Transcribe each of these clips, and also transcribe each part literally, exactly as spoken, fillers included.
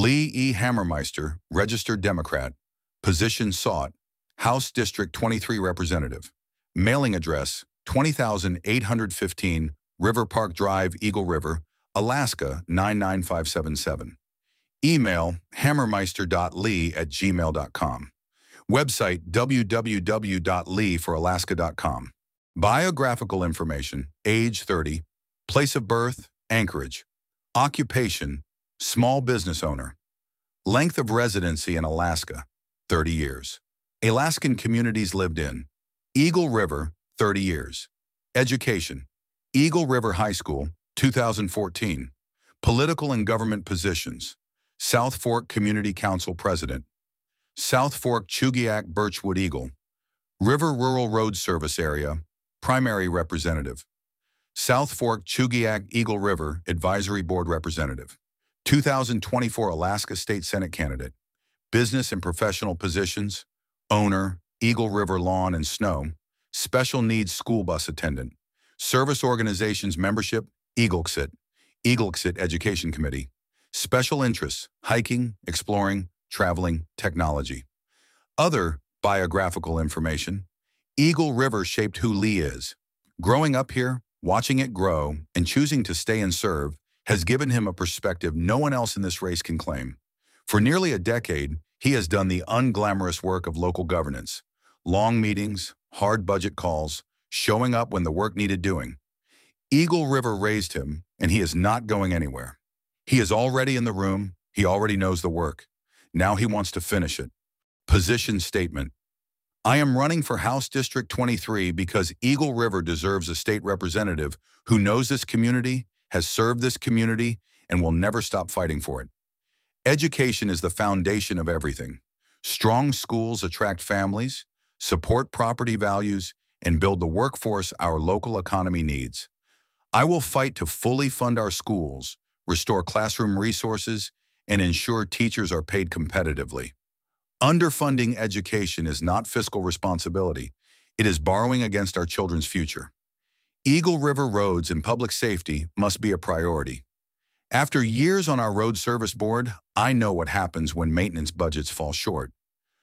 Lee E. Hammermeister, registered Democrat. Position sought, House District twenty-three Representative. Mailing address, twenty thousand eight hundred fifteen River Park Drive, Eagle River, Alaska nine nine five seven seven. Email, hammermeister dot lee at gmail dot com. Website, w w w dot lee for alaska dot com. Biographical information, age thirty, place of birth, Anchorage. Occupation, small business owner. Length of residency in Alaska, thirty years. Alaskan communities lived in, Eagle River, thirty years. Education, Eagle River High School, two thousand fourteen. Political and government positions, South Fork Community Council President. South Fork Chugiak Birchwood Eagle. River Rural Road Service Area, Primary Representative. South Fork Chugiak Eagle River Advisory Board Representative. two thousand twenty-four Alaska State Senate candidate. Business and professional positions, owner, Eagle River Lawn and Snow, special needs school bus attendant. Service organizations membership, Eaglexit, Eaglexit Education Committee. Special interests, hiking, exploring, traveling, technology. Other biographical information, Eagle River shaped who Lee is. Growing up here, watching it grow, and choosing to stay and serve has given him a perspective no one else in this race can claim. For nearly a decade, he has done the unglamorous work of local governance. Long meetings, hard budget calls, showing up when the work needed doing. Eagle River raised him, and he is not going anywhere. He is already in the room, he already knows the work. Now he wants to finish it. Position statement. I am running for House District twenty-three because Eagle River deserves a state representative who knows this community, has served this community, and will never stop fighting for it. Education is the foundation of everything. Strong schools attract families, support property values, and build the workforce our local economy needs. I will fight to fully fund our schools, restore classroom resources, and ensure teachers are paid competitively. Underfunding education is not fiscal responsibility. It is borrowing against our children's future. Eagle River roads and public safety must be a priority. After years on our road service board, I know what happens when maintenance budgets fall short.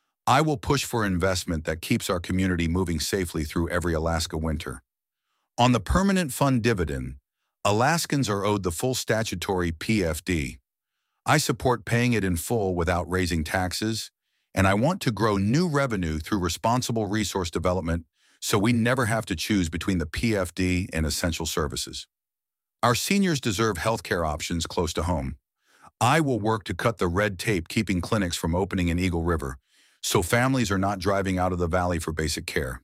I will push for investment that keeps our community moving safely through every Alaska winter. On the permanent fund dividend, Alaskans are owed the full statutory P F D. I support paying it in full without raising taxes, and I want to grow new revenue through responsible resource development so we never have to choose between the P F D and essential services. Our seniors deserve healthcare options close to home. I will work to cut the red tape keeping clinics from opening in Eagle River, so families are not driving out of the valley for basic care.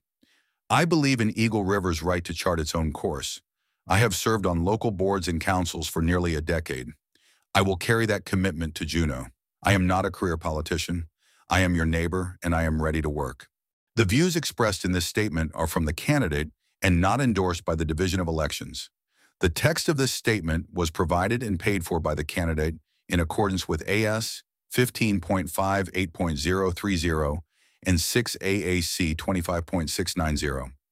I believe in Eagle River's right to chart its own course. I have served on local boards and councils for nearly a decade. I will carry that commitment to Juneau. I am not a career politician. I am your neighbor, and I am ready to work. The views expressed in this statement are from the candidate and not endorsed by the Division of Elections. The text of this statement was provided and paid for by the candidate in accordance with A S fifteen point five eight point zero three zero and six A A C twenty-five point six nine zero.